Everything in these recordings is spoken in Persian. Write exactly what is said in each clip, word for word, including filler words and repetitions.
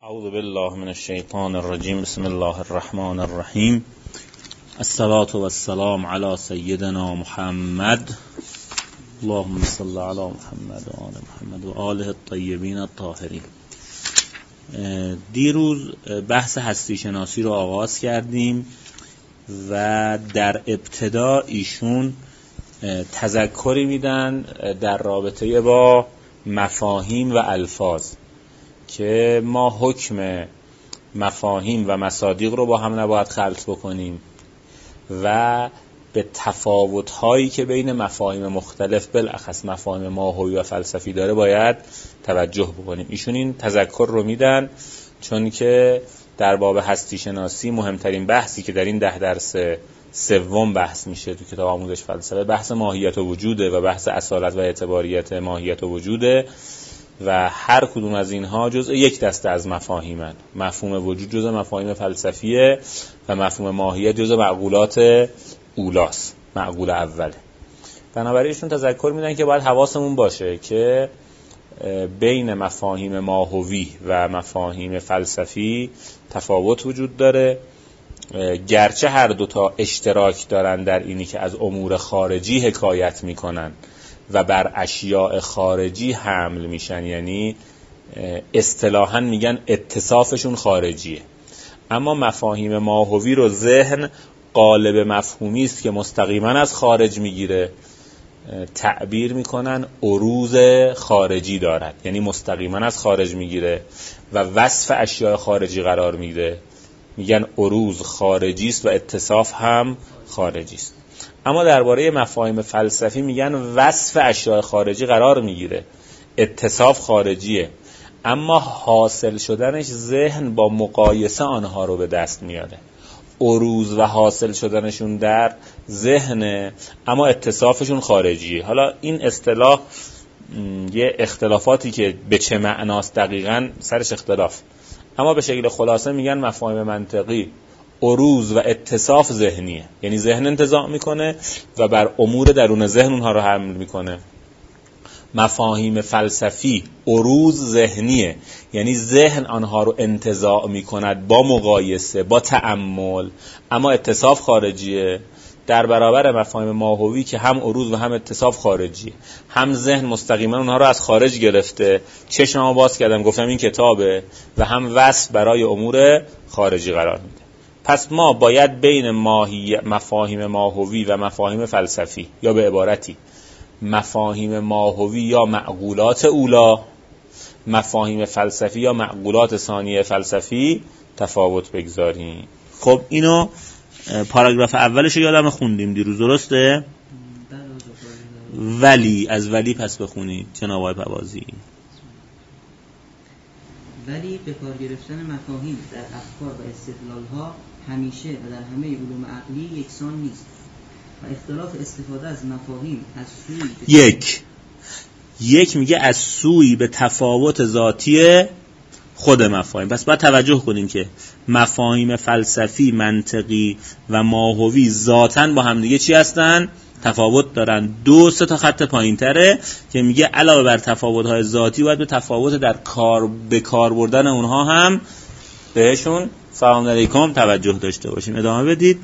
اعوذ بالله من الشیطان الرجیم. بسم الله الرحمن الرحیم. الصلاة والسلام علی سیدنا محمد. اللهم صل علی محمد و آل محمد و آله الطیبین الطاهرین. دیروز بحث هستی شناسی رو آغاز کردیم و در ابتدا ایشون تذکری میدن در رابطه با مفاهیم و الفاظ که ما حکم مفاهیم و مصادیق رو با هم نباید خلط بکنیم و به تفاوت‌هایی که بین مفاهیم مختلف بالاخص مفاهیم ماهوی و فلسفی داره باید توجه بکنیم. ایشون این تذکر رو میدن چون که در باب هستی شناسی مهمترین بحثی که در این ده درس سوم بحث میشه تو کتاب آموزش فلسفه بحث ماهیت و وجوده و بحث اصالت و اعتباریت ماهیت و وجوده و هر کدوم از اینها جزء یک دسته از مفاهیمن. مفهوم وجود جزء مفاهیم فلسفیه و مفهوم ماهیت جزء معقولات اولاست، معقول اوله. بنابراین ایشون تذکر میدن که باید حواسمون باشه که بین مفاهیم ماهوی و مفاهیم فلسفی تفاوت وجود داره، گرچه هر دوتا اشتراک دارن در اینی که از امور خارجی حکایت میکنن و بر اشیاء خارجی حمل میشن، یعنی اصطلاحاً میگن اتصافشون خارجیه. اما مفاهیم ماهوی رو ذهن قالب مفهومی است که مستقیما از خارج میگیره، تعبیر میکنن عروض خارجی دارد، یعنی مستقیما از خارج میگیره و وصف اشیاء خارجی قرار میده، میگن عروض خارجی است و اتصاف هم خارجی است. اما درباره مفاهیم فلسفی میگن وصف اشیاء خارجی قرار میگیره، اتصاف خارجیه، اما حاصل شدنش ذهن با مقایسه آنها رو به دست میاره. عروض و حاصل شدنشون در ذهن اما اتصافشون خارجیه. حالا این اصطلاح یه اختلافاتی که به چه معناست دقیقاً سرش اختلاف، اما به شکل خلاصه میگن مفاهیم منطقی عروض و اتصاف ذهنیه، یعنی ذهن انتزاع میکنه و بر امور درون ذهن اونها رو حمل میکنه. مفاهیم فلسفی عروض ذهنیه، یعنی ذهن آنها رو انتزاع میکند با مقایسه، با تأمل، اما اتصاف خارجیه. در برابر مفاهیم ماهوی که هم عروض و هم اتصاف خارجیه، هم ذهن مستقیما اونها رو از خارج گرفته، چشممو باز کردم گفتم این کتابه، و هم وصف برای امور خارجی قرار میده. پس ما باید بین ماهی مفاهیم ماهوی و مفاهیم فلسفی، یا به عبارتی مفاهیم ماهوی یا معقولات اولا، مفاهیم فلسفی یا معقولات ثانیه فلسفی تفاوت بگذاریم. خب اینو پاراگراف اولش رو یادم خوندیم دیروز، درسته؟ ولی از ولی پس بخونید جناب آقای پوازی. ولی به کار گرفتن مفاهیم در افکار و استدلال‌ها همیشه و در همه علوم عقلی یکسان نیست و اختلاف استفاده از مفاهیم از سوی یک یک میگه از سوی به تفاوت ذاتی خود مفاهیم. پس باید توجه کنیم که مفاهیم فلسفی، منطقی و ماهوی ذاتاً با هم دیگه چی هستن؟ تفاوت دارن. دو سه تا خط پایین تره که میگه علاوه بر تفاوت‌های ذاتی باید به تفاوت در کار به کار بردن اونها هم بهشون سلام علیکم توجه داشته باشیم. ادامه بدید.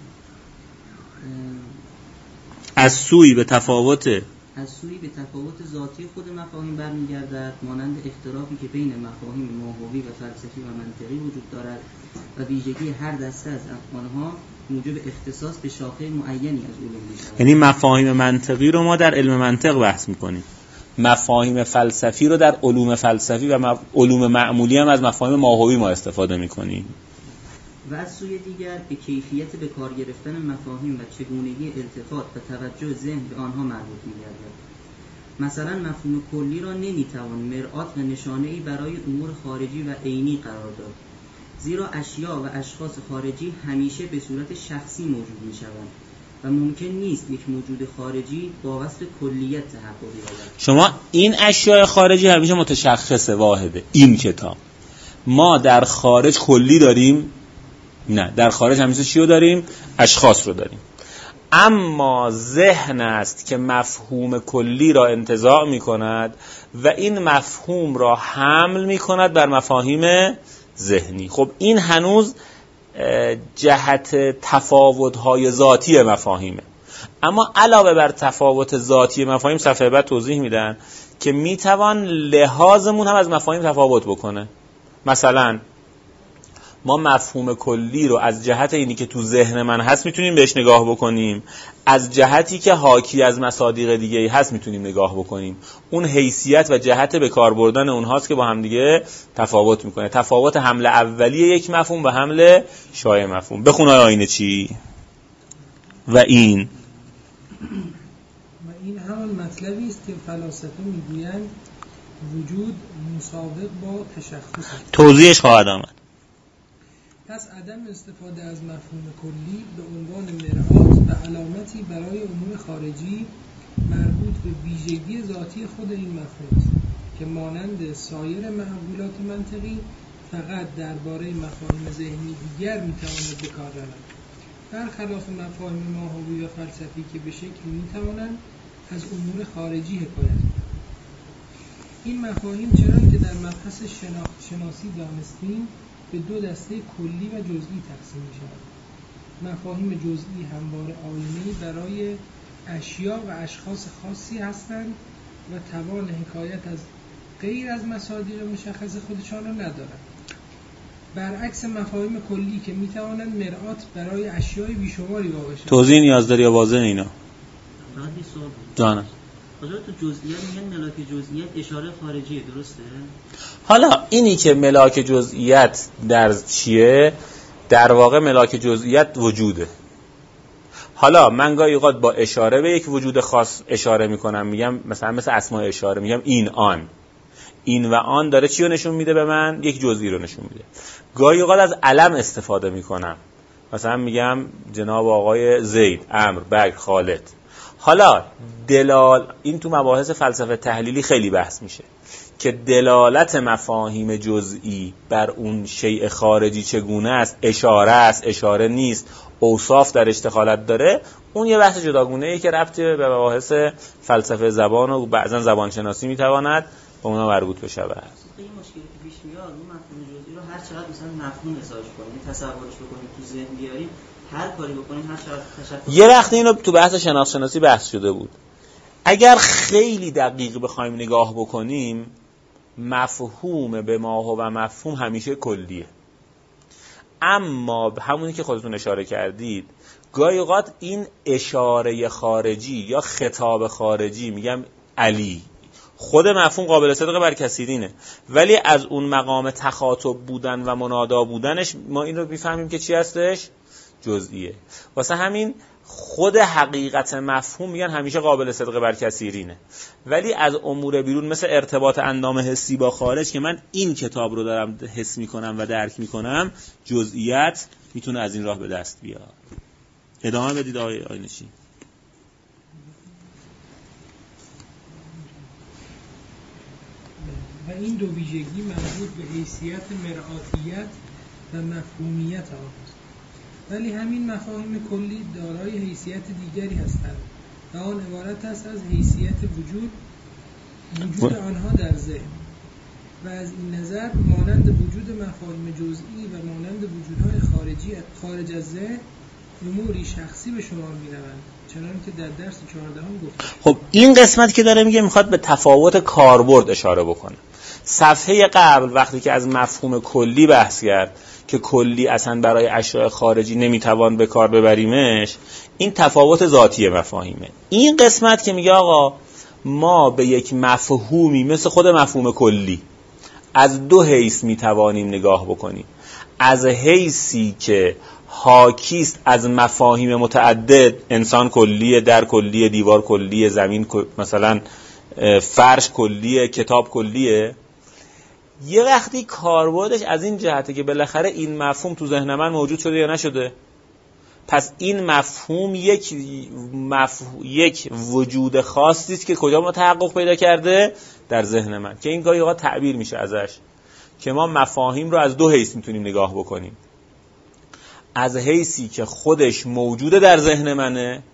از سوی به تفاوت از سوی به تفاوت ذاتی خود مفاهیم برمیگردد، مانند اختلافی که بین مفاهیم ماهوی و فلسفی و منطقی وجود دارد و ویژگی هر دسته از آنها موجب اختصاص به شاخه معینی از علوم می‌شود. یعنی مفاهیم منطقی رو ما در علم منطق بحث می‌کنیم، مفاهیم فلسفی رو در علوم فلسفی و مف... علوم معمولی هم از مفاهیم ماهوی ما استفاده می‌کنیم. و از سوی دیگر به کیفیت به کار گرفتن مفاهیم و چگونگی التفات و توجه ذهن به آنها مربوط می‌گردد. مثلا مفهوم کلی را نمی‌توان مرآت و نشانه‌ای برای امور خارجی و عینی قرار داد، زیرا اشیاء و اشخاص خارجی همیشه به صورت شخصی موجود می‌شوند و ممکن نیست یک موجود خارجی با وصف کلیت تحقق یابد. شما این اشیاء خارجی همیشه متشخص واحده. این کتاب ما در خارج کلی داریم؟ نه، در خارج همیشه چی رو داریم؟ اشخاص رو داریم. اما ذهن است که مفهوم کلی را انتزاع می کند و این مفهوم را حمل می کند بر مفاهیم ذهنی. خب این هنوز جهت تفاوت‌های ذاتی مفاهیمه، اما علاوه بر تفاوت ذاتی مفاهیم صفحه بعد توضیح میدن که میتوان لحاظمون هم از مفاهیم تفاوت بکنه. مثلا ما مفهوم کلی رو از جهت اینی که تو ذهن من هست میتونیم بهش نگاه بکنیم، از جهتی که حاکی از مصادیق دیگه هست میتونیم نگاه بکنیم. اون حیثیت و جهت به کار بردن اونهاست که با هم دیگه تفاوت میکنه. تفاوت حمل اولیه یک مفهوم و حمل شایع مفهوم. بخون آینه چی؟ و این و این همان مطلبی است که فلاسفه میگویند وجود مسابق با تشخص است. توضیحش خواهد آمد. پس عدم استفاده از مفهوم کلی به عنوان مرآت و علامتی برای امور خارجی مربوط به ویژگی ذاتی خود این مفهوم است که مانند سایر معقولات منطقی فقط درباره مفاهیم ذهنی دیگر میتواند به کار رود، برخلاف مفاهیم ماهوی و فلسفی که به شکلی میتوانند از امور خارجی حکایت کنند. این مفاهیم چرا که در مبحث شناسی دانستیم به دو دسته کلی و جزئی تقسیم می شود. مفاهیم جزئی همواره آینه‌ای برای اشیا و اشخاص خاصی هستند و توان حکایت از غیر از مصادیق مشخص خودشان را ندارند، برعکس مفاهیم کلی که می توانند مرآت برای اشیای بیشماری واقع شوند. توضیح نیاز داری یا واضح اینا؟ فقط یه سوال جانم. حضرت تو جزئیات میگن ملاک جزئیات اشاره خارجیه، درسته؟ حالا اینی که ملاک جزئیات در چیه؟ در واقع ملاک جزئیات وجوده. حالا من گاهی اوقات با اشاره به یک وجود خاص اشاره میکنم، میگم مثلا مثل اسماء اشاره، میگم این آن. این و آن داره چی رو نشون میده به من؟ یک جزئی رو نشون میده. گاهی اوقات از علم استفاده میکنم، مثلا میگم جناب آقای زید، عمرو، بکر، خالد. حالا دلال این تو مباحث فلسفه تحلیلی خیلی بحث میشه که دلالت مفاهیم جزئی بر اون شیء خارجی چگونه است، اشاره است، اشاره نیست، اوصاف در دخالت داره. اون یه بحث جداگونه‌ای که ربطی به مباحث فلسفه زبان و بعضا زبان شناسی میتواند با اونا مربوط بشه. این مشکلی که پیش میاد اون مفهوم جزئی رو هر چقدر مثلا مفهوم حسابش کنیم، تصورش بکنیم، تو ذهن بیاریم، هر کاری بکنیم، هر چقدر تشکر. یه وقت اینو تو بحث شناخت شناسی بحث شده بود. اگر خیلی دقیق بخوایم نگاه بکنیم، مفهوم به ماهو و مفهوم همیشه کلیه. اما همونی که خودتون اشاره کردید، گاهی اوقات این اشاره خارجی یا خطاب خارجی، میگم علی، خود مفهوم قابل صدق بر کثیرینه، ولی از اون مقام تخاطب بودن و منادا بودنش ما این رو میفهمیم که چی هستش؟ جزئیه. واسه همین خود حقیقت مفهوم میگن همیشه قابل صدق بر کثیرینه، ولی از امور بیرون مثل ارتباط اندام حسی با خارج که من این کتاب رو دارم حس میکنم و درک میکنم، جزئیات میتونه از این راه به دست بیاد. ادامه بدید آقای آینشی. و این دو ویژگی مربوط به حیثیت مرآتیت و مفهومیت آنست، ولی همین مفاهیم کلی دارای حیثیت دیگری هستند و آن عبارت است از حیثیت وجود وجود آنها در ذهن، و از این نظر مانند وجود مفاهیم جزئی و مانند وجودهای خارجی خارج از ذهن اموری شخصی به شمار می‌روند، چنانکه در درس چهاردهم گفتم. خب این قسمت که داره میگه میخواد به تفاوت کاربرد اشاره بکنه. صفحه قبل وقتی که از مفهوم کلی بحث کرد که کلی اصلا برای اشیاء خارجی نمیتوان به کار ببریمش، این تفاوت ذاتی مفاهیمه. این قسمت که میگه آقا ما به یک مفهومی مثل خود مفهوم کلی از دو حیث میتوانیم نگاه بکنیم. از حیثی که حاکیست از مفاهیم متعدد، انسان کلیه، در کلیه، دیوار کلیه، زمین مثلا فرش کلیه، کتاب کلیه. یه وقتی کاربردش از این جهته که بالاخره این مفهوم تو ذهن من موجود شده یا نشده، پس این مفهوم یک مفهوم یک وجود خاصی است که کجا متحقق پیدا کرده؟ در ذهن من، که این گاهی اوقات تعبیر میشه ازش که ما مفاهیم رو از دو حیث میتونیم نگاه بکنیم. از حیثی که خودش موجوده در ذهن منه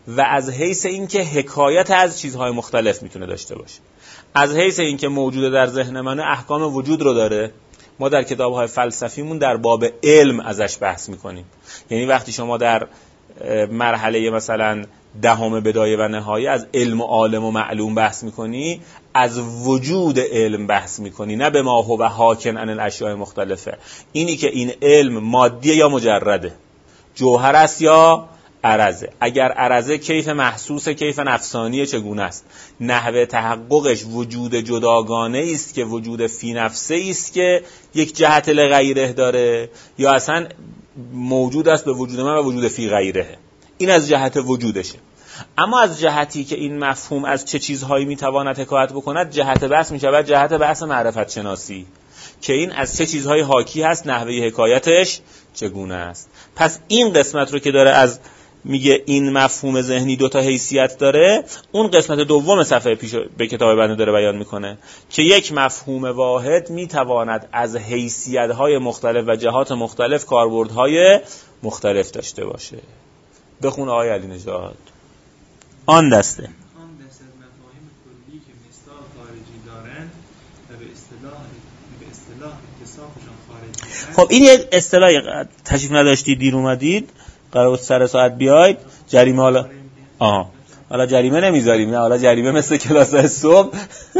و از حیث اینکه حکایت از چیزهای مختلف میتونه داشته باشه. از حیث اینکه موجوده در ذهن من احکام وجود رو داره، ما در کتاب‌های فلسفیمون در باب علم ازش بحث میکنیم. یعنی وقتی شما در مرحله مثلا دهم بدایه و نهایه از علم و عالم و معلوم بحث میکنی، از وجود علم بحث میکنی، نه به ما هو حاکن عن الاشیاء مختلفه. اینی که این علم مادیه یا مجرده، جوهر است یا عرضه. اگر عرضه کیف محسوسه، کیف نفسانیه، چگونه است؟ نحوه تحققش وجود جداگانه است که وجود فی نفسه است که یک جهت لغیره داره، یا اصلا موجود است به وجود من و وجود فی غیره. این از جهت وجودشه. اما از جهتی که این مفهوم از چه چیزهایی میتواند حکایت بکند، جهت بحث میشود جهت بحث معرفت شناسی، که این از چه چیزهای حاکی هست، نحوه حکایتش چگونه است. پس این قسمت رو که داره از میگه این مفهوم ذهنی دوتا حیثیت داره، اون قسمت دوم صفحه پیش به کتاب بنده داره بیان میکنه که یک مفهوم واحد میتواند از حیثیت‌های مختلف و جهات مختلف کاربردهای مختلف داشته باشه. بخون آقای علی نژاد. آن دسته آن دسته مفاهیم کلی که مصداق خارجی دارند و به اصطلاح به اصطلاح اتصافشان خارجی. خب این یک اصطلاحی تشریف نداشتید، دیر اومدید، قرار بود سر ساعت بیاید. جریمه حالا آها حالا جریمه نمیذاریم، نه حالا جریمه مثل کلاس صبح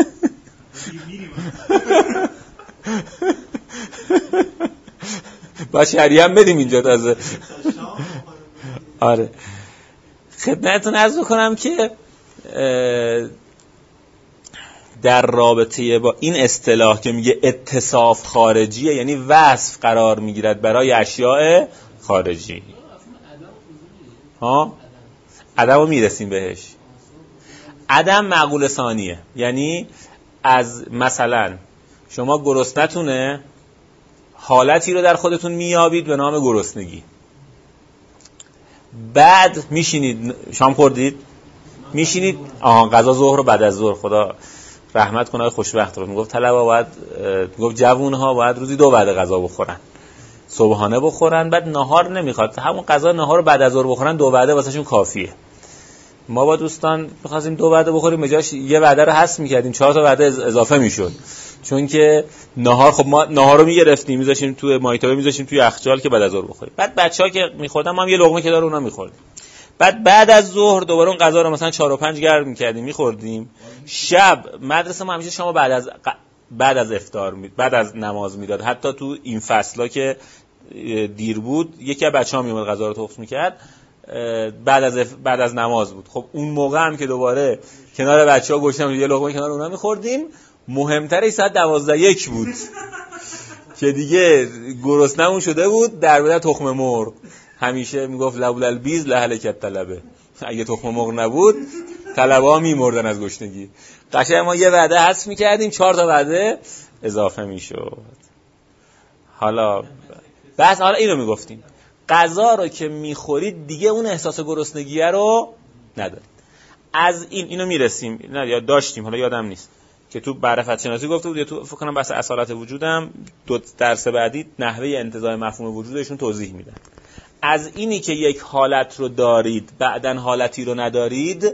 با شریعه هم بدیم اینجا تازه. آره خدمتتون عرض بکنم که در رابطه با این اصطلاح که میگه اتصاف خارجیه، یعنی وصف قرار میگیرد برای اشیاء خارجی. ها عدم رو میرسیم بهش. عدم معقول ثانیه، یعنی از مثلا شما گرسنتونه، حالتی رو در خودتون میابید به نام گرسنگی، بعد میشینید، شام خوردید، میشینید، آها غذا ظهر رو بعد از ظهر، خدا رحمت کنه خوشبخت رو میگفت طلبا باید، میگفت جوونها باید روزی دو وعده غذا بخورن، صبحانه بخورن، بعد نهار نمیخواد، همون غذا نهار رو بعد از ظهر بخورن، دو وعده واسهشون کافیه. ما با دوستان می‌خواستیم دو وعده بخوریم، بجاش یه وعده رو حذف می‌کردیم، چهار تا وعده اضافه میشد، چون که نهار، خب ما نهار رو میگرفتیم میذاشیم توی مایتابه، میذاشیم توی یخچال که بعد از ظهر بخوریم. بعد بچه‌ها که می‌خوردن ما هم یه لقمه که داره اونا می‌خوردیم. بعد بعد از ظهر دوباره اون غذا رو مثلا چهار و پنج گرم می‌کردیم می‌خوردیم. شب مدرسه ما همیشه شما بعد از بعد از افطار می... بعد از نماز میداد. حتی تو این فصلا که دیر بود یکی از بچه‌ها میومد غذا رو تخم می‌کرد، بعد از اف... بعد از نماز بود. خب اون موقع هم که دوباره کنار بچه‌ها گوشتم یه لقمه کنار اونا می‌خوردیم. مهمتره ساعت دوازده یک بود که دیگه گرسنمون شده بود، در بدن تخم مرغ. همیشه میگفت لولا البیز لهلکت طلبه، اگه تخم مرغ نبود طلبه‌ها میمردن از گشنگی. قشنگ ما یه وعده حذف می‌کردیم، چهار تا وعده اضافه میشد. حالا بس حالا اینو میگفتیم، غذا رو که میخورید دیگه اون احساس گرسنگی رو ندارید. از این اینو میرسیم، نه یا داشتیم، حالا یادم نیست که تو معرفت شناسی گفته بود، یا تو فکر کنم بحث اصالت وجودم دو درس بعدی نحوه انتزاع مفهوم وجودشون توضیح میدن. از اینی که یک حالت رو دارید بعدن حالتی رو ندارید،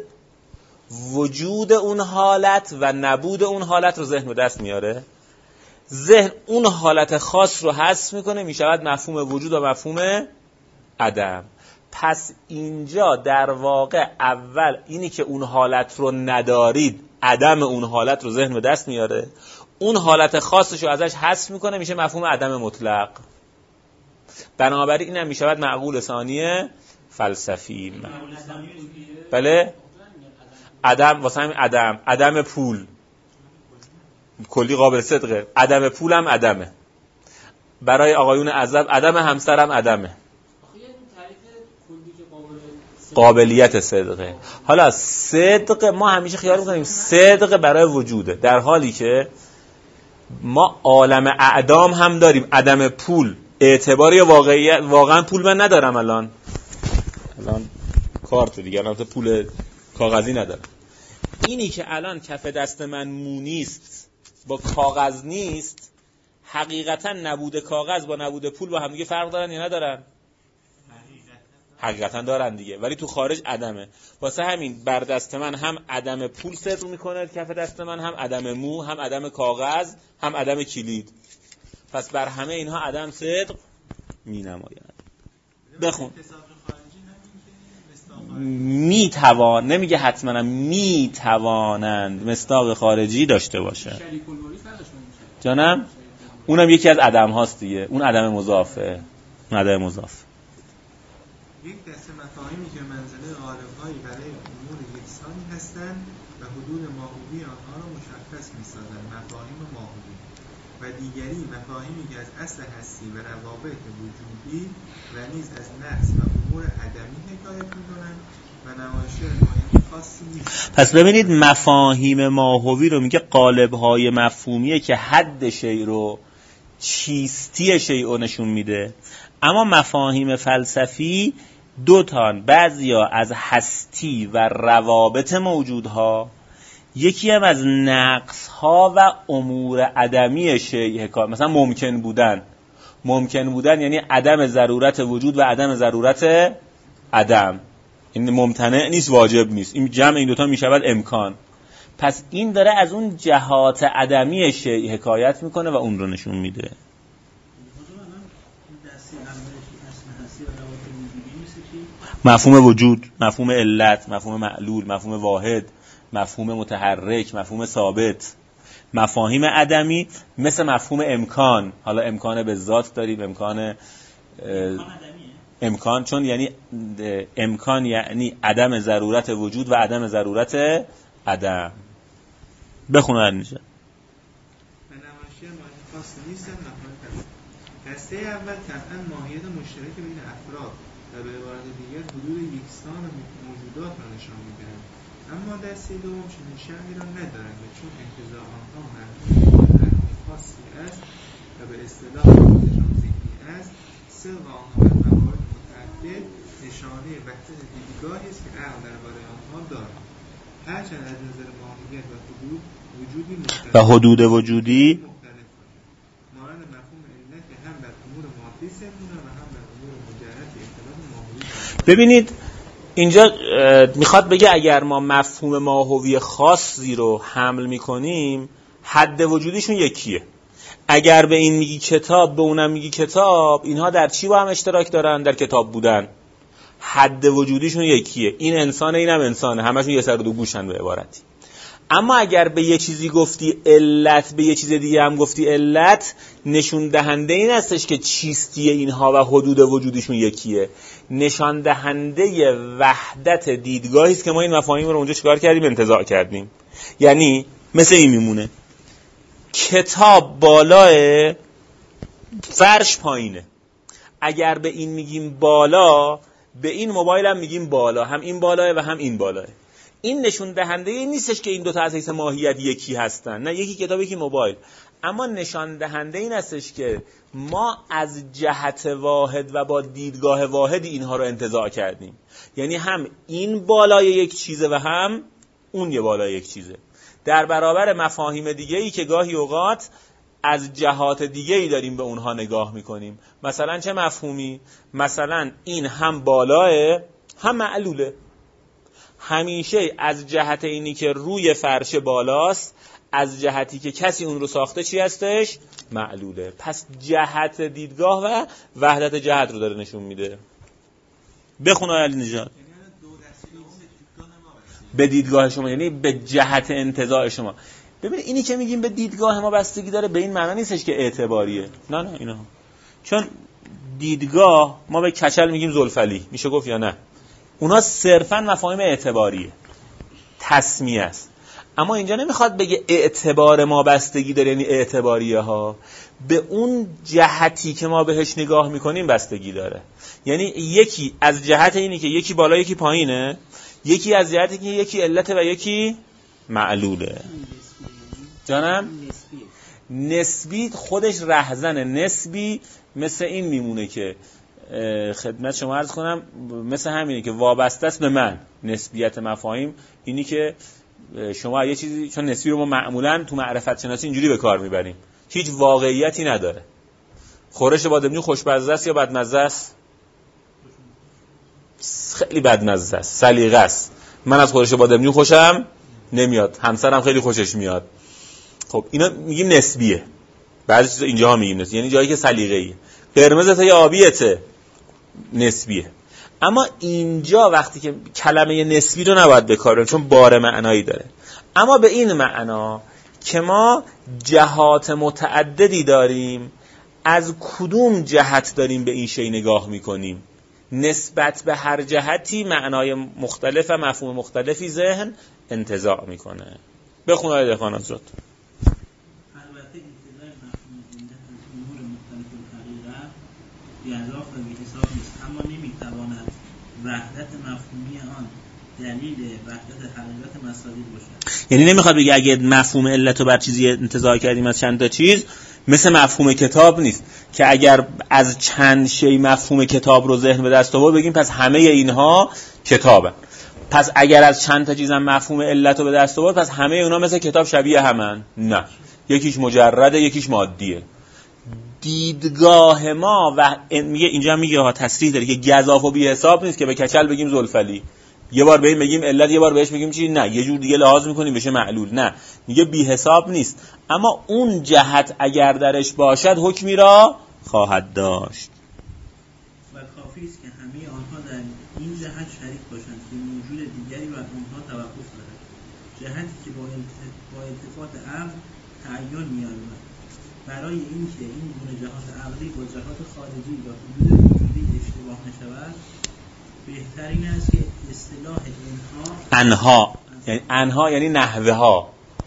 وجود اون حالت و نبود اون حالت رو ذهن به دست میاره. ذهن اون حالت خاص رو حذف میکنه، میشود مفهوم وجود و مفهوم عدم. پس اینجا در واقع اول اینی که اون حالت رو ندارید، عدم اون حالت رو ذهن به دست میاره، اون حالت خاصش رو ازش حذف میکنه، میشه مفهوم عدم مطلق. بنابراین این هم میشود معقول ثانیه فلسفی. بله عدم، واسه همین عدم، عدم پول کلی قابل صدقه، عدم پول هم عدمه، برای آقایون عزب عدم همسرم عدمه، قابلیت صدقه. حالا صدق ما همیشه خیال میکنیم صدق برای وجوده، در حالی که ما عالم اعدام هم داریم. عدم پول اعتباری واقعیت، واقعا پول من ندارم الان، الان کارت دیگه، الان پول کاغذی ندارم. اینی که الان کف دست من مو نیست، با کاغذ نیست، حقیقتا نبود کاغذ با نبود پول با هم دیگه فرق دارن یا ندارن؟ حقیقتا دارن دیگه، ولی تو خارج عدمه. واسه همین بر دست من هم عدم پول صدق میکنه کف دست من، هم عدم مو، هم عدم کاغذ، هم عدم کلید. پس بر همه اینها عدم صدق مینماید. بخون. میتوان، نمیگه حتما، میتوانند مصداق خارجی داشته باشه. جانم اونم یکی از عدم هاست دیگه، اون عدم مضافه، اون عدم مضاف. یک دسته مفاهیمی که منزله غالب‌هایی برای امور یکسانی هستند و حدود ماهوی آنها را مشخص می‌سازند، مفاهیم ماهوی. و دیگری مفاهیمی که از اصل هستی و روابط وجودی و نیز از نقص و امور عدمی حکایت می‌کنند و نمایش ماهیت خاصی نیست. پس ببینید مفاهیم ماهوی رو میگه قالب‌های مفهومیه که حد شیء رو، چیستی شیء رو نشون میده. اما مفاهیم فلسفی دو تان، بعضیا از هستی و روابط موجودها، یکی هم از نقص‌ها و امور عدمی شیء حکایت. مثلا ممکن بودن، ممکن بودن یعنی عدم ضرورت وجود و عدم ضرورت عدم. این ممتنع نیست، واجب نیست. این جمع این دوتا میشود امکان. پس این داره از اون جهات عدمی شیء حکایت میکنه و اون رو نشون میده. مفهوم وجود، مفهوم علت، مفهوم معلول، مفهوم واحد، مفهوم متحرک، مفهوم ثابت. مفاهیم عدمی مثل مفهوم امکان. حالا امکان به ذات داریم، امکان امکان چون یعنی امکان یعنی عدم ضرورت وجود و عدم ضرورت عدم. بخونه هر نیشه. و نمایشی ماهیت خاص نیستن مفاهیم دسته اول طبعا ماهیت مشترک بین افراد و به عبارت دیگر حدود یکسان موجودات را نشان می‌دهند. اما دسته دوم چنین شأنی را ندارند و چون انتزاع آنها مربوط به خاصی است و به اصطلاح خودشان ذهنی است، صدق آنها به موارد متعدد نشانه وحدت دیدگاهی است که عقل درباره آنها دارد. هرچند از نظر ماهیت و حدود وجودی مختلف و حدود وجودی مختلف مانند مفهوم علت که هم بر امور مادی سمونه و هم بر امور مجرد اختلاف ماهوی. ببینید اینجا میخواد بگه اگر ما مفهوم ماهوی خاصی رو حمل میکنیم حد وجودیشون یکیه. اگر به این میگی کتاب به اونم میگی کتاب، اینها در چی با هم اشتراک دارن؟ در کتاب بودن. حد وجودیشون یکیه. این انسانه، اینم انسانه، همشون یه سر و دو گوشن به عبارتی. اما اگر به یه چیزی گفتی علت، به یه چیز دیگه هم گفتی علت، نشون دهنده این هستش که چیستی اینها و حدود وجودیشون یکیه. نشان دهنده وحدت دیدگاهی است که ما این مفاهیم رو اونجا چیکار کردیم؟ انتزاع کردیم. یعنی مثل این میمونه، کتاب بالاه، فرش پایینه. اگر به این میگیم بالا، به این موبایل هم میگیم بالا، هم این بالاه و هم این بالاه. این نشون دهنده این نیستش که این دو تا از حیث ماهیت یکی هستن، نه، یکی کتاب یکی موبایل. اما نشان دهنده این هستش که ما از جهت واحد و با دیدگاه واحدی اینها رو انتزاع کردیم. یعنی هم این بالای یک چیزه و هم اون یه بالای یک چیزه. در برابر مفاهیم دیگه‌ای که گاهی اوقات از جهات دیگه‌ای داریم به اونها نگاه میکنیم. مثلا چه مفهومی؟ مثلا این هم بالاه هم معلوله. همیشه از جهت اینی که روی فرش بالاست، از جهتی که کسی اون رو ساخته چی هستش؟ معلوله. پس جهت دیدگاه و وحدت جهت رو داره نشون میده. بخون آیه علی نژاد. به دیدگاه شما یعنی به جهت انتزاع شما. ببین اینی که میگیم به دیدگاه ما بستگی داره، به این معنی نیستش که اعتباریه. نه نه اینا. چون دیدگاه ما به کچل میگیم زلفلی، میشه گفت یا نه؟ اونا صرفاً مفاهیم اعتباریه، تسمیه است. اما اینجا نمیخواد بگه اعتبار ما بستگی داره، یعنی اعتباریه ها، به اون جهتی که ما بهش نگاه میکنیم بستگی داره. یعنی یکی از جهت اینی که یکی بالا یکی پایینه، یکی از جهتی که یکی علت و یکی معلوله. جانم؟ نسبی خودش رهزنه. نسبی مثل این میمونه که خدمت شما عرض کنم، مثل همینه که وابسته است به من. نسبیت مفاهیم اینی که شما یه چیزی، چون نسبی رو ما معمولاً تو معرفت شناسی اینجوری به کار میبریم، هیچ واقعیتی نداره. خورش بادمجون خوشمزه است یا بدمزه است؟ خیلی بدمزه است، سلیقه است. من از خورش بادمجون خوشم نمیاد، همسرم خیلی خوشش میاد. خب اینا میگیم نسبیه. بعضی چیزا اینجاها میگیم نسبیه، یعنی جایی که سلیقه‌ایه. قرمزته یا آبیته نسبیه. اما اینجا وقتی که کلمه نسبی رو نباید بکار ببریم چون بار معنایی داره. اما به این معنا که ما جهات متعددی داریم، از کدوم جهت داریم به این شی نگاه میکنیم، نسبت به هر جهتی معنای مختلف و مفهوم مختلفی ذهن انتزاع میکنه. بخون آیه دهقان زاد. البته انتزاع مفهوم علت از امور مختلف الحقیقه بی‌اضافه و بی‌حساب نیست، اما نمیتواند وحدت مفهومی آن دلیل وحدت حقیقت مصادیق باشد. یعنی نمیخواد بگه اگه مفهوم علت رو بر چیزی انتزاع کردیم از چند تا چیز، مثل مفهوم کتاب نیست که اگر از چند شی مفهوم کتاب رو ذهن به دست آورد بگیم پس همه اینها کتابن. پس اگر از چند تا چیزم مفهوم علت رو به دست آورد پس همه اونا مثل کتاب شبیه همن. نه، یکیش مجرده، یکیش مادیه. دیدگاه ما و میگه اینجا میگه ها تصریح داره که گزاف و بی حساب نیست که به کچل بگیم زلفلی، یه بار به این بگیم علت یه بار بهش بگیم چی، نه یه جور دیگه لحاظ میکنیم بشه معلول. نه، میگه بی حساب نیست، اما اون جهت اگر درش باشد حکمی را خواهد داشت. و کافی است که همه آنها در این جهت شریک باشند که موجود دیگری بر آنها توقف دارد، جهتی که با با التفات عقل تعین می‌یابد. برای اینکه این گونه جهات عقلی با جهات خارجی و حدود وجودی اشتباه نشود، بهتر این است که اصطلاح انها انها یعنی انها یعنی نحوه ها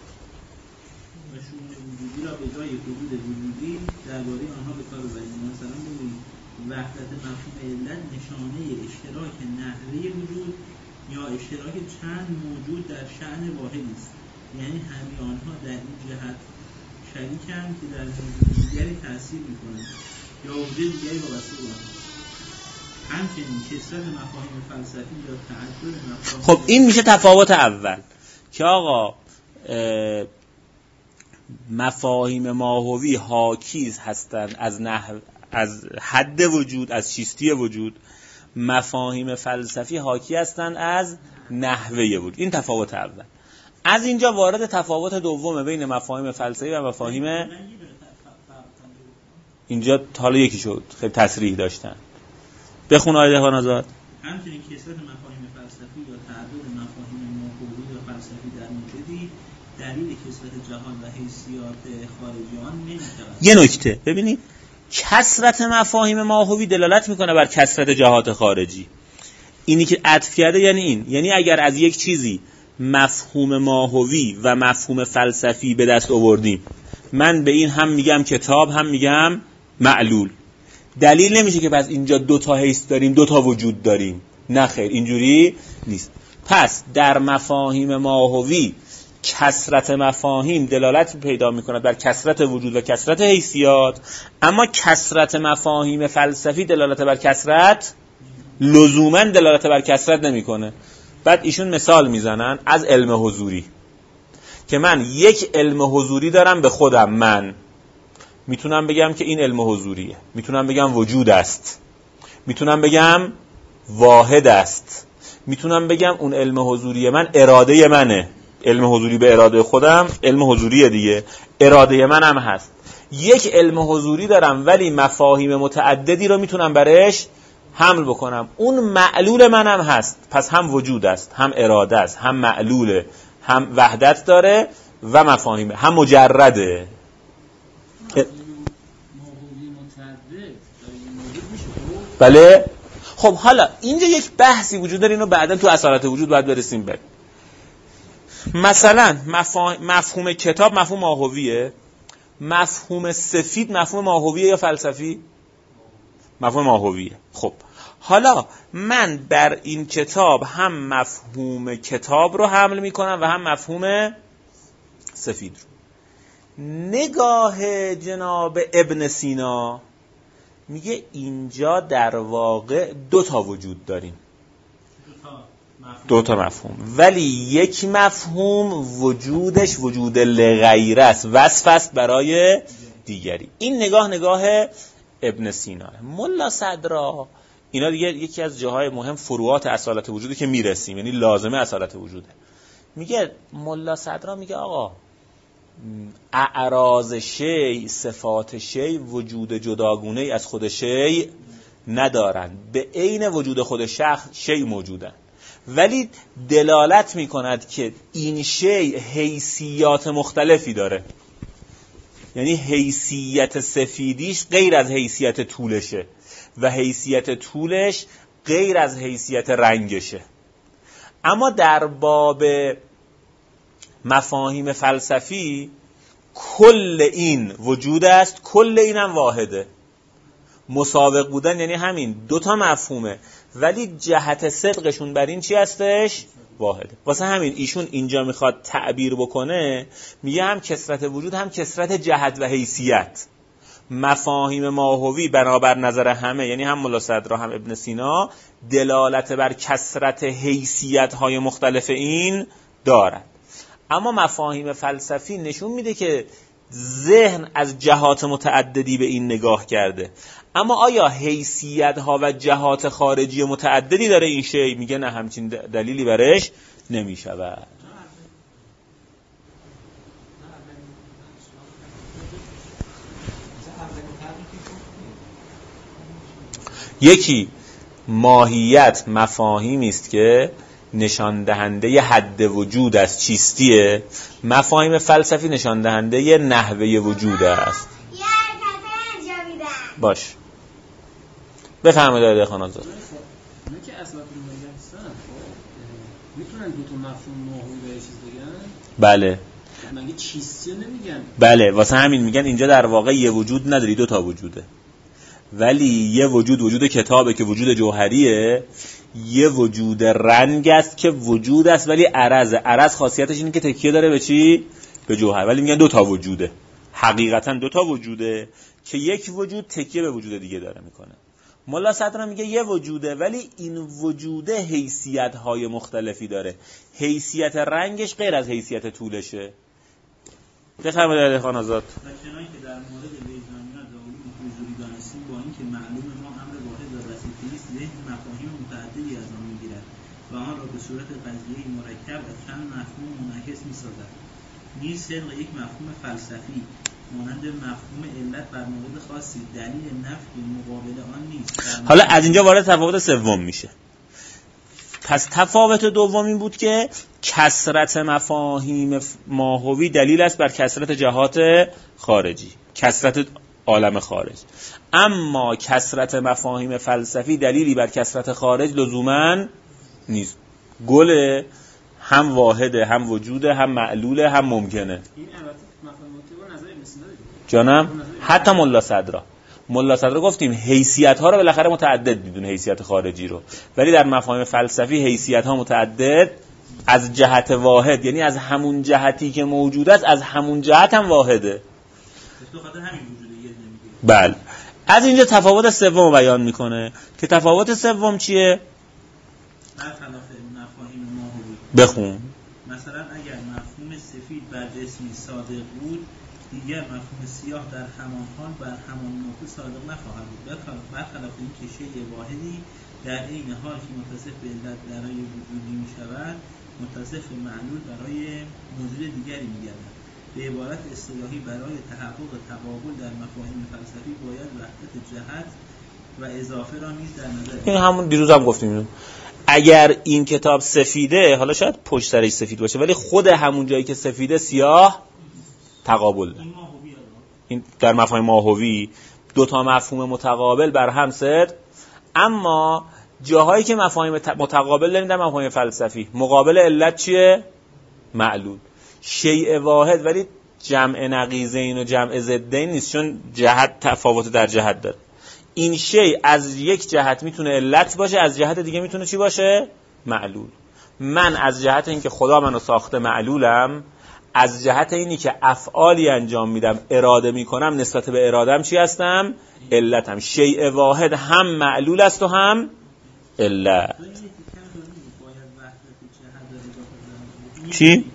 و شمول وجودی را به جای حدود وجودی درباره آنها به کار ببریم. مثلا بگوییم وحدت مفهوم علت نشانه اشتراک نحوه وجود یا اشتراک چند موجود در شأن واحد است، یعنی همه آنها در این جهت شریکند که در موجود دیگری تأثیر می‌کنند یا وجود دیگری وابسته به آنها. همچنین کثرت مفاهیم فلسفی یا تعدد مفاهیم. خب این میشه تفاوت اول که آقا مفاهیم ماهوی حاکی هستند از نحو از حد وجود، از چیستی وجود. مفاهیم فلسفی حاکی هستند از نحوه وجود. این تفاوت اول. از اینجا وارد تفاوت دوم بین مفاهیم فلسفی و مفاهیم اینجا حالا یکی شد، خیلی تصریح داشتن. بخون آیه دهقان آزاد. همچنین کثرت مفاهیم فلسفی یا تعدد مفاهیم ماهوی و فلسفی در موجودی دلیل کثرت جهان و حیثیات خارجی آن نمی‌شود. یه نکته ببینید، کثرت مفاهیم ماهوی دلالت میکنه بر کثرت جهات خارجی. اینی که عطف کرده یعنی این، یعنی اگر از یک چیزی مفهوم ماهوی و مفهوم فلسفی به دست آوردیم، من به این هم میگم کتاب هم میگم معلول، دلیل نمیشه که پس اینجا دو تا حیث داریم دو تا وجود داریم. نه خیر، اینجوری نیست. پس در مفاهیم ماهوی کثرت مفاهیم دلالت پیدا میکند بر کثرت وجود و کثرت حیثیات، اما کثرت مفاهیم فلسفی دلالت بر کثرت لزوما دلالت بر کثرت نمیکنه. بعد ایشون مثال میزنن از علم حضوری که من یک علم حضوری دارم به خودم، من میتونم بگم که این علم حضوریه، میتونم بگم وجود است، میتونم بگم واحد است، میتونم بگم اون علم حضوری من اراده منه. علم حضوری به اراده خودم علم حضوریه دیگه، اراده منم هست. یک علم حضوری دارم ولی مفاهیم متعددی رو میتونم برش حمل بکنم، اون معلول منم هست. پس هم وجود است، هم اراده است، هم معلوله، هم وحدت داره و مفاهیم، هم مجرده. بله. خب حالا اینجا یک بحثی وجود داره، اینو بعدا تو اصالت وجود باید برسیم بر. مثلا مفهوم کتاب مفهوم ماهویه، مفهوم سفید مفهوم ماهویه یا فلسفی؟ مفهوم ماهویه. خب حالا من بر این کتاب هم مفهوم کتاب رو حمل میکنم و هم مفهوم سفید رو. نگاه جناب ابن سینا میگه اینجا در واقع دو تا وجود داریم، دو تا مفهوم، ولی یک مفهوم وجودش وجود لغیره است، وصف است برای دیگری. این نگاه نگاه ابن سینا. ملا صدرا اینا دیگه یکی از جاهای مهم فروعات اصالت وجودی که میرسیم، یعنی لازمه اصالت وجوده. میگه ملا صدرا میگه آقا اعراض شی، صفات شی وجود جداگونه ای از خود شی ندارن، به عین وجود خود شخص شی موجودن، ولی دلالت میکند که این شی حیثیات مختلفی داره. یعنی حیثیت سفیدیش غیر از حیثیت طولشه و حیثیت طولش غیر از حیثیت رنگشه. اما در باب مفاهیم فلسفی کل این وجود است، کل این هم واحده. مسابق بودن یعنی همین دوتا مفهومه، ولی جهت صدقشون بر این چی هستش؟ واحده. واسه همین ایشون اینجا میخواد تعبیر بکنه، میگه هم کثرت وجود هم کثرت جهت و حیثیت. مفاهیم ماهوی بنابر نظر همه، یعنی هم ملا صدرا هم ابن سینا، دلالت بر کثرت حیثیت های مختلف این دارد. اما مفاهیم فلسفی نشون میده که ذهن از جهات متعددی به این نگاه کرده. اما آیا حیثیت ها و جهات خارجی متعددی داره این شی؟ میگه نه، همچین دلیلی برش نمیشود. یکی ماهیت مفاهیمی است که نشان دهنده حد وجود است، چیستیه. مفاهیم فلسفی نشان دهنده نحوه وجود است. باش بفرمایید آقای خانازاد. اونا که اصلا میگن هستن میتونن دو تا مفهوم ماهوی به چیز بگن؟ بله. مگه چیستی نمیگن؟ بله، واسه همین میگن اینجا در واقع یه وجود نداری، دو تا وجوده. ولی یه وجود وجود کتابه که وجود جوهریه، یه وجود رنگ است که وجود است ولی عرضه. عرض خاصیتش اینه که تکیه داره به چی؟ به جوهر. ولی میگن دو تا وجوده، حقیقتا دو تا وجوده که یک وجود تکیه به وجود دیگه داره میکنه. ملا صدرا میگه یه وجوده ولی این وجوده حیثیت های مختلفی داره. حیثیت رنگش غیر از حیثیت طولشه. بفرمایید خان آزاد. لکنایی که در مورد وجدانیات و علوم حضوری دانستیم با اینکه معلوم ما امر واحد و وسیطی است، ذهن مفاهیم متعددی از آن میگیرد و آن را به صورت قضیه‌ای مرکب و چند مفهوم منعکس میسازد. نیز صدق یک مفهوم فلسفی مانند مفهوم علت بر مورد خاصی دلیل نفی مقابل آن نیست. حالا از اینجا وارد تفاوت سوم میشه. پس تفاوت دوم این بود که کثرت مفاهیم ماهوی دلیل است بر کثرت جهات خارجی، کثرت عالم خارج. اما کثرت مفاهیم فلسفی دلیلی بر کثرت خارج لزوماً نیست. گل هم واحده، هم وجوده، هم معلوله، هم ممکنه. این البته مفاهیم نظر ابن سینا جانم حتی ملا صدرا ملا صدرا گفتیم حیثیت ها رو بالاخره متعدد میدونه، حیثیت خارجی رو، ولی در مفاهیم فلسفی حیثیت ها متعدد از جهت واحد، یعنی از همون جهتی که موجود است از همون جهت هم واحده. بله. از اینجا تفاوت سوم بیان میکنه که تفاوت سوم چیه؟ برخلاف مفاهیم ماهوی. بخون. مثلا اگر مفهوم سفید بر جسمی صادق بود، دیگر مفهوم سیاه در همان حال بر همان نقطه صادق نخواهد بود. برخلاف این که شیء واحدی در این حال که متصف به علت برای وجودی می شود، متصف به معلول برای موجود دیگری می گردد. به عبارت اصطلاحی برای تحقق تقابل در مفاهیم فلسفی باید وحدت جهت و اضافه را نیز در نظر این همون دیروز هم گفتیم. اگر این کتاب سفیده، حالا شاید پشت سرش سفید باشه ولی خود همون جایی که سفیده سیاه تقابل داره. این در مفاهیم ماهوی دو تا مفهوم متقابل بر هم صدق، اما جاهایی که مفاهیم متقابل داریم در مفاهیم فلسفی، مقابل علت چیه؟ معلول. شیء واحد ولی جمع نقیضین و جمع ضدین نیست، چون جهت تفاوت در جهت داره. این شیء از یک جهت میتونه علت باشه، از جهت دیگه میتونه چی باشه؟ معلول. من از جهت اینکه خدا منو ساخته معلولم، از جهت اینی که افعالی انجام میدم، اراده میکنم، نسبت به ارادم چی هستم؟ علتم. شیء واحد هم معلول است و هم علت. چی؟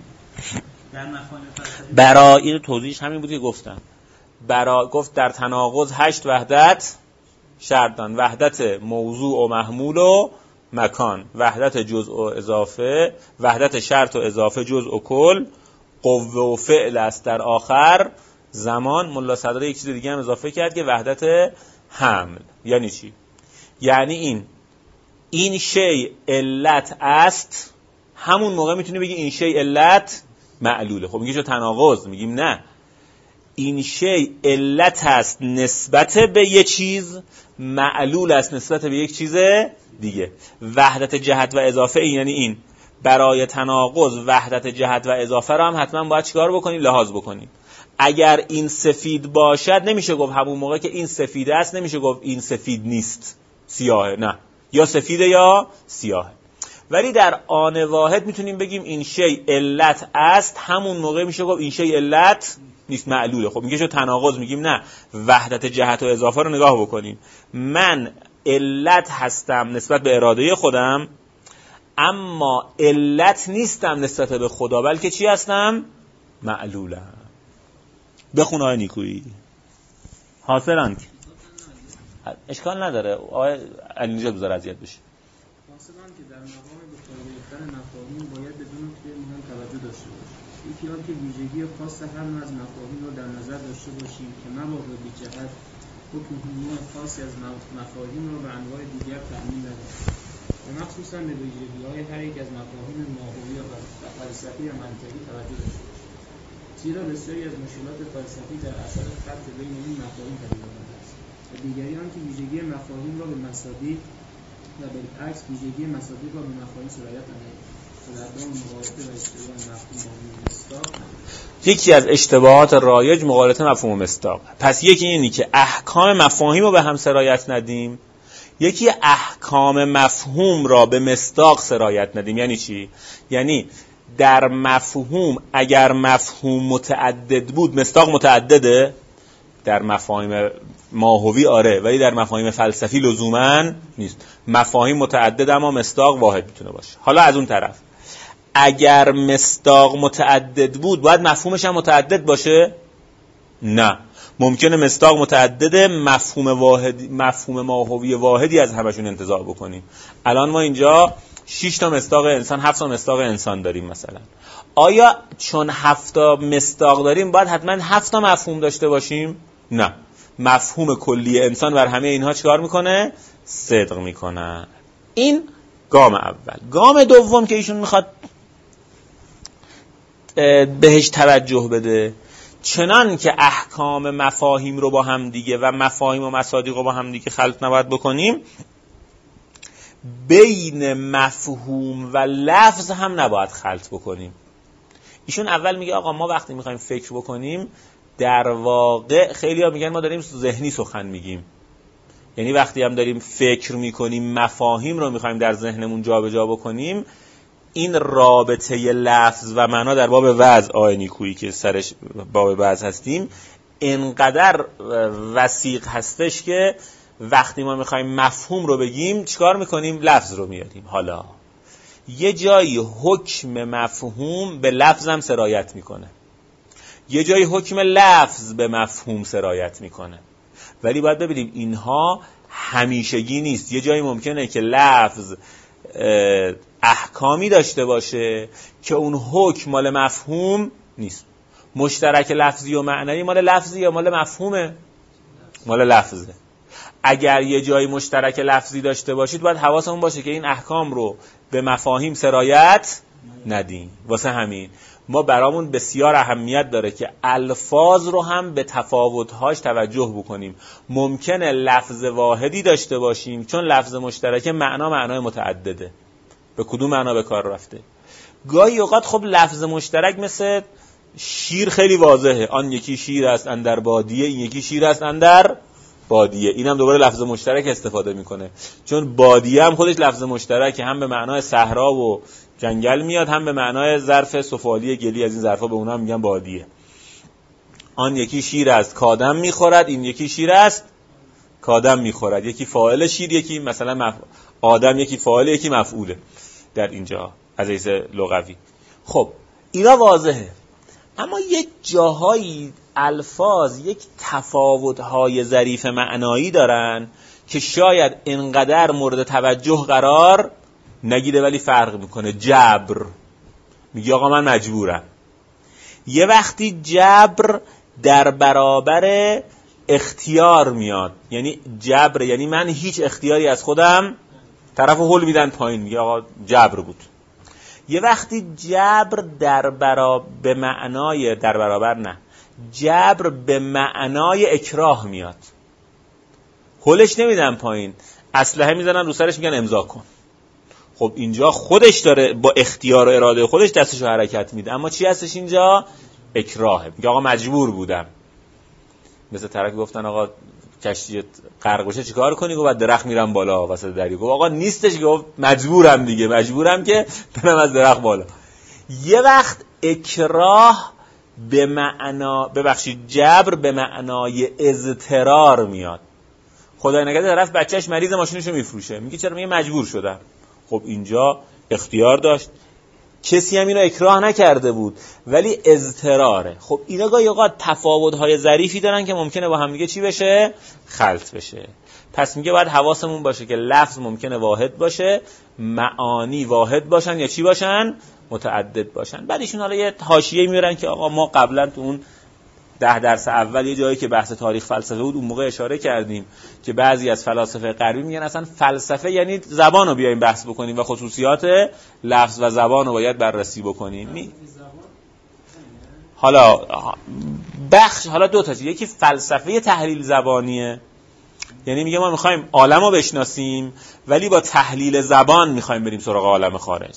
برای این توضیحش همین بود که گفتم. برای گفت در تناقض هشت وحدت شرطان وحدت موضوع و محمول و مکان، وحدت جزء و اضافه، وحدت شرط و اضافه جزء و کل، قوه و فعل است در آخر زمان. ملا صدرا یک چیز دیگه هم اضافه کرد که وحدت حمل. یعنی چی؟ یعنی این این شی علت است، همون موقع میتونی بگی این شی علت معلوله. خب میگه چه تناقض؟ میگیم نه، این شی علت است نسبت به یک چیز، معلول است نسبت به یک چیز دیگه. وحدت جهت و اضافه این یعنی این. برای تناقض وحدت جهت و اضافه رو هم حتما باید چیکار بکنید؟ لحاظ بکنید. اگر این سفید باشد نمیشه گفت همون موقع که این سفید است نمیشه گفت این سفید نیست سیاهه، نه، یا سفیده یا سیاهه. ولی در آن واحد میتونیم بگیم این شی علت است، همون موقع میشه گفت این شی علت نیست، معلوله. خب میگه شو تناقض، میگیم نه، وحدت جهت و اضافه رو نگاه بکنیم. من علت هستم نسبت به اراده خودم، اما علت نیستم نسبت به خدا، بلکه چی هستم؟ معلولم. بخون آیه نیکویی. حاصلان اشکال نداره آیه علی نجات بذار اذیت بشه. حاصلان که در مقام به کار گرفتن مفاهیم باید بدون که مهم توجه داشته باشیم. یکی آن که ویژگی خاص هر نوع از مفاهیم رو در نظر داشته باشیم که مبادا بی جهت حکم نوع خاصی از مفاهیم رو به انواع دیگر تعمیم ندهیم و مخصوصا به ویژگی‌های هر یک از مفاهیم ماهوی و فلسفی و منطقی توجه داشته باشیم. زیرا بسیاری از مشکلات فلسفی در اثر فرق بین این مفاهیم پدید آمده است و دیگری آن که ویژگی مفاهیم را به مصادیق و بالعکس ویژگی مصادیق را به مفاهیم سرایت ندهیم و در دام مغالطه و اشتباه مفهوم و مصداق. یکی از اشتباهات رایج مغالطه مفهوم و مصداق. پس یکی اینی که احکام مفاهیم رو به هم سرایت ندیم، یکی احکام مفهوم را به مصداق سرایت ندیم. یعنی چی؟ یعنی در مفهوم اگر مفهوم متعدد بود، مصداق متعدده؟ در مفاهیم ماهوی آره، ولی در مفاهیم فلسفی لزوماً نیست. مفاهیم متعدد اما مصداق واحد میتونه باشه. حالا از اون طرف اگر مصداق متعدد بود باید مفهومش هم متعدد باشه؟ نه، ممکنه مصداق متعدده، مفهوم واحد، مفهوم ماهوی واحدی از همشون انتزاع بکنیم. الان ما اینجا شش تا مصداق انسان، هفت تا مصداق انسان داریم مثلا. آیا چون هفت تا مصداق داریم باید حتما هفت تا مفهوم داشته باشیم؟ نه، مفهوم کلی انسان بر همه اینها چیکار میکنه؟ صدق میکنه. این گام اول. گام دوم که ایشون میخواد بهش توجه بده، چنان که احکام مفاهیم رو با هم دیگه و مفاهیم و مصادیق رو با هم دیگه خلط نباید بکنیم، بین مفهوم و لفظ هم نباید خلط بکنیم. ایشون اول میگه آقا ما وقتی میخوایم فکر بکنیم، در واقع خیلی ها میگن ما داریم ذهنی سخن میگیم، یعنی وقتی هم داریم فکر میکنیم مفاهیم رو میخوایم در ذهنمون جا به جا بکنیم، این رابطه لفظ و معنا در باب وضع آیه نیکویی که سرش باب وضع هستیم انقدر وسیق هستش که وقتی ما میخوایم مفهوم رو بگیم چیکار میکنیم؟ لفظ رو میاریم. حالا یه جایی حکم مفهوم به لفظ هم سرایت میکنه، یه جایی حکم لفظ به مفهوم سرایت میکنه، ولی باید ببینیم اینها همیشگی نیست. یه جایی ممکنه که لفظ احکامی داشته باشه که اون حکم مال مفهوم نیست. مشترک لفظی و معنوی مال لفظی یا مال مفهومه؟ مال لفظه. اگر یه جایی مشترک لفظی داشته باشید باید حواسمون باشه که این احکام رو به مفاهیم سرایت ندیم. واسه همین ما برامون بسیار اهمیت داره که الفاظ رو هم به تفاوت‌هاش توجه بکنیم. ممکنه لفظ واحدی داشته باشیم چون لفظ مشترک معنا معنای متعدده، به کدوم معنا به کار رفته. گاهی اوقات خب لفظ مشترک مثل شیر خیلی واضحه، آن یکی شیر است اندر بادیه، این یکی شیر است اندر بادیه، این هم دوباره لفظ مشترک استفاده میکنه چون بادیه هم خودش لفظ مشترک، هم به معنای صحرا و جنگل میاد، هم به معنای ظرف سفالی گلی، از این ظرفا به اونها میگن بادیه. آن یکی شیر است کادم میخورد، این یکی شیر است کادم میخورد، یکی فاعل شیر، یکی مثلا مف... آدم، یکی فاعل، یکی مفعوله در اینجا از حیث لغوی. خب اینا واضحه، اما یک جاهایی الفاظ یک تفاوت‌های ظریف معنایی دارن که شاید اینقدر مورد توجه قرار نگیره ولی فرق میکنه. جبر، میگه آقا من مجبورم. یه وقتی جبر در برابر اختیار میاد، یعنی جبر یعنی من هیچ اختیاری از خودم، طرف هول میدن پایین، میگه آقا جبر بود. یه وقتی جبر در برابر به معنای در برابر نه جبر به معنای اکراه میاد، هولش نمیدن پایین، اسلحه میزنن رو سرش میگن امضا کن. خب اینجا خودش داره با اختیار و اراده خودش دستشو حرکت میده، اما چی هستش اینجا؟ اکراهه. میگه آقا مجبور بودم. مثل طرف گفتن آقا کشتی غرق بشه چیکار کنی؟ گفت بعد درخت میرم بالا وسط دریا. گفت آقا نیستش، گفت مجبورم دیگه، مجبورم که برم از درخت بالا. یه وقت اکراه به معنا ببخشید جبر به معنای اضطرار میاد. خدای نکرده طرف بچهش مریض ماشینشو میفروشه، میگه چرا؟ میگه مجبور شدم. خب اینجا اختیار داشت، کسی هم اینو اکراه نکرده بود ولی اضطراره. خب اینا گاهی اوقات تفاوت‌های ظریفی دارن که ممکنه با هم دیگه چی بشه؟ خلط بشه. پس میگه باید حواسمون باشه که لفظ ممکنه واحد باشه، معانی واحد باشن یا چی باشن؟ متعدد باشن. بعد ایشون حالا یه حاشیه میارن که آقا ما قبلا تو اون ده درس اول یه جایی که بحث تاریخ فلسفه بود اون موقع اشاره کردیم که بعضی از فلاسفه غربی میگن اصلا فلسفه یعنی زبان رو بیایم بحث بکنیم و خصوصیات لفظ و زبان رو باید بررسی بکنیم. می... حالا بخش حالا دو تا چیز، یکی فلسفه تحلیل زبانیه، یعنی میگه ما میخوایم عالم رو بشناسیم ولی با تحلیل زبان میخوایم بریم سراغ عالم خارج.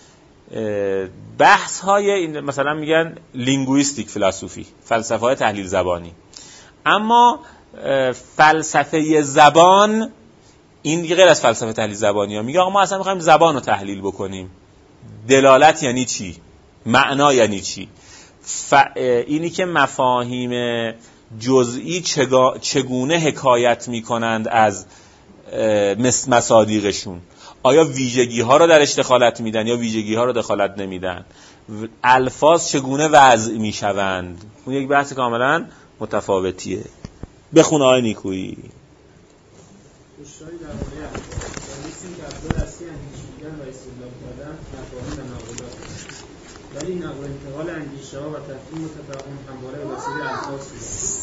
بحث های این مثلا میگن لینگویستیک فلسفی، فلسفه های تحلیل زبانی. اما فلسفه زبان این دیگه غیر از فلسفه تحلیل زبانی ها. میگه آقا ما اصلا میخوایم زبان رو تحلیل بکنیم. دلالت یعنی چی؟ معنا یعنی چی؟ ف... اینی که مفاهیم جزئی چگا... چگونه حکایت میکنند از مصادیقشون. آیا ویژگی ها رو درش دخالت میدن یا ویژگی ها رو دخالت نمیدن؟ الفاظ چگونه وضع میشوند؟ اون یک بحث کاملا متفاوتیه. بخون آقای نیکویی. اشتراکی درباره الفاظ نیستیم که افراد اصلی اندیشیدن و استدلال کردن مفاهیم و ناقلات، ولی نقل انتقال اندیشه ها و تفهیم و تفاهم همواره به وسیله الفاظ شده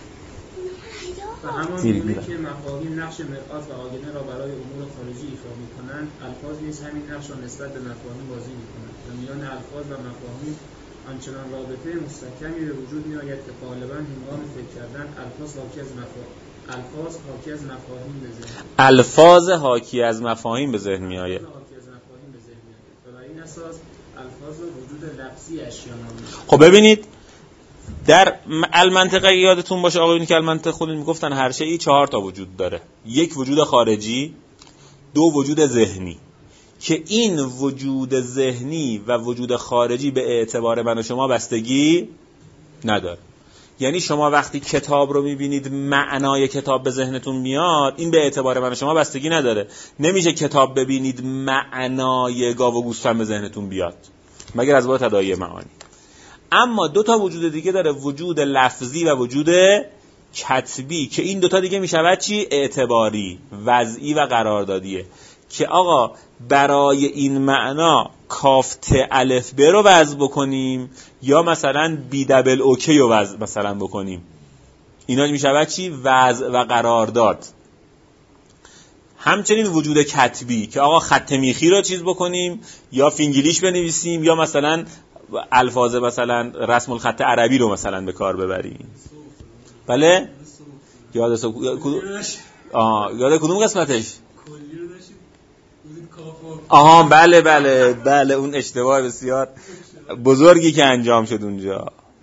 و همان گونه که مفاهیم نقش مرآت و آینه را برای امور خارجی ایفا می‌کنند، الفاظ نیز همین نقش را نسبت به مفاهیم بازی می‌کنند و میان الفاظ و مفاهیم آنچنان رابطه مستحکمی به وجود می‌آید که غالباً هنگام فکر کردن الفاظ حاکی از مفاهیم الفاظ حاکی از مفاهیم به ذهن الفاظ حاکی از مفاهیم به ذهن می‌آید و بر این اساس الفاظ را وجود لفظی اشیا نامیدند. خب ببینید در المنطقه یادتون باشه آقایون که المنطقه خودمون میگفتن هر شیء چهار تا وجود داره. یک وجود خارجی، دو وجود ذهنی، که این وجود ذهنی و وجود خارجی به اعتبار من و شما بستگی نداره. یعنی شما وقتی کتاب رو میبینید معنای کتاب به ذهنتون میاد، این به اعتبار من و شما بستگی نداره. نمیشه کتاب ببینید معنای گاو و گوسفند به ذهنتون بیاد مگر از باب تداعی معانی. اما دو تا وجود دیگه داره، وجود لفظی و وجود کتبی، که این دوتا دیگه میشود چی؟ اعتباری، وضعی و قراردادیه. که آقا برای این معنا کاف ت الف ب رو وضع بکنیم یا مثلا بی دبل اوکی رو وضع مثلا بکنیم، اینا میشود چی؟ وضع و قرارداد. همچنین وجود کتبی که آقا خط میخی رو چیز بکنیم یا فینگلیش بنویسیم یا مثلا الفاظ مثلا رسم الخط عربی رو مثلا به کار ببریم. بله؟ یاد سو... آه یاد کدوم قسمتش؟ آها بله بله بله اون اشتباه بسیار بزرگی که انجام شد اونجا.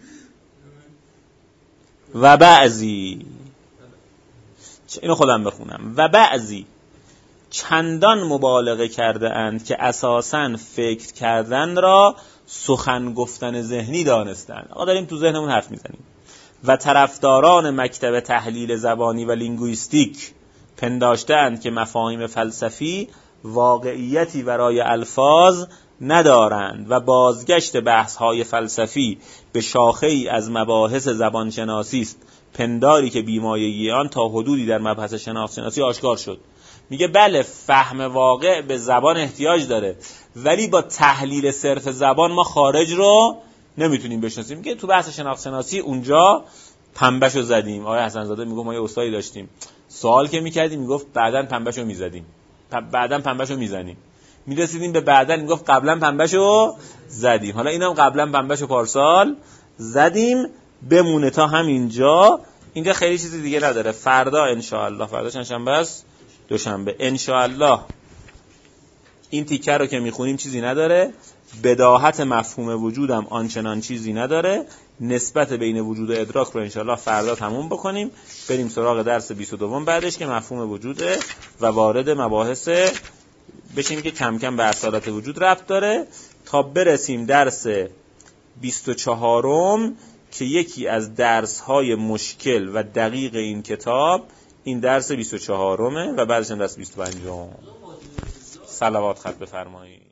و بعضی اینو خودم بخونم. و بعضی چندان مبالغه کرده اند که اساساً فکر کردن را سخن گفتن ذهنی دانستند. آقا داریم تو ذهنمون حرف میزنیم. و طرفداران مکتب تحلیل زبانی و لینگویستیک پنداشتند که مفاهیم فلسفی واقعیتی برای الفاظ ندارند و بازگشت بحث‌های فلسفی به شاخه‌ای از مباحث زبانشناسی است پنداری که بیمایگی آن تا حدودی در مبحث شناخت شناسی آشکار شد. میگه بله فهم واقع به زبان احتیاج داره، ولی با تحلیل صرف زبان ما خارج رو نمیتونیم بشناسیم. میگه تو بحث شناخت شناسی اونجا پنبهشو زدیم. آقای حسن زاده میگه ما یه استادی داشتیم، سوال که میکردیم میگفت بعداً پنبهشو میزدیم، بعداً پنبهشو میزنیم. میرسیدیم به بعداً میگفت قبلا پنبهشو زدیم. حالا اینم قبلا پنبهشو پارسال زدیم، بمونه تا همینجا. اینجا خیلی چیزی دیگه نداره. فردا ان شاء الله، فردا چند شنبه است؟ دوشنبه. ان شاء الله این تیکه رو که میخونیم چیزی نداره. بداهت مفهوم وجودم آنچنان چیزی نداره. نسبت بین وجود و ادراک رو ان شاء الله فردا تموم بکنیم، بریم سراغ درس بیست و دو بعدش که مفهوم وجوده و وارد مباحث بشیم که کم کم به اصالت وجود ربط داره، تا برسیم درس بیست و چهارم که یکی از درس‌های مشکل و دقیق این کتاب این درس بیست و چهارمه و بعدش هم درس بیست و پنجم. صلوات خط بفرمایید.